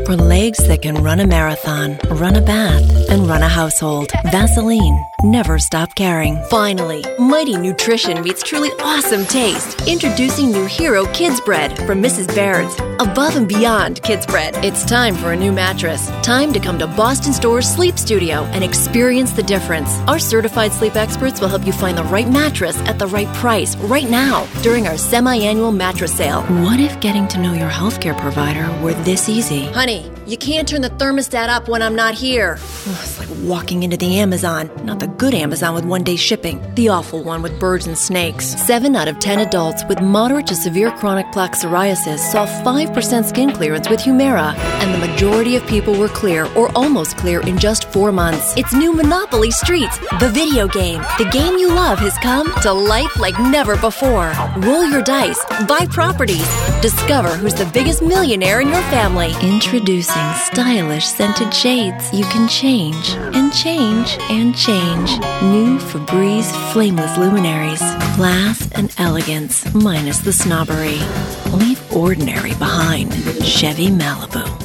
For legs that can run a marathon, run a bath, and run a household. Vaseline. Never stop caring. Finally, mighty nutrition meets truly awesome taste. Introducing new Hero Kids Bread from Mrs. Baird's. Above and beyond Kids Bread. It's time for a new mattress. Time to come to Boston Store's Sleep Studio and experience the difference. Our certified sleep experts will help you find the right mattress at the right price right now during our semi-annual mattress sale. What if getting to know your healthcare provider were this easy? Honey, you can't turn the thermostat up when I'm not here. It's like walking into the Amazon. Not the good Amazon with one-day shipping. The awful one with birds and snakes. 7 out of 10 adults with moderate to severe chronic plaque psoriasis saw 5% skin clearance with Humira. And the majority of people were clear or almost clear in just 4 months. It's new Monopoly Streets, the video game. The game you love has come to life like never before. Roll your dice. Buy properties. Discover who's the biggest millionaire in your family. Introducing stylish scented shades. You can change and change and change. New Febreze Flameless Luminaries. Class and elegance minus the snobbery. Leave ordinary behind. Chevy Malibu.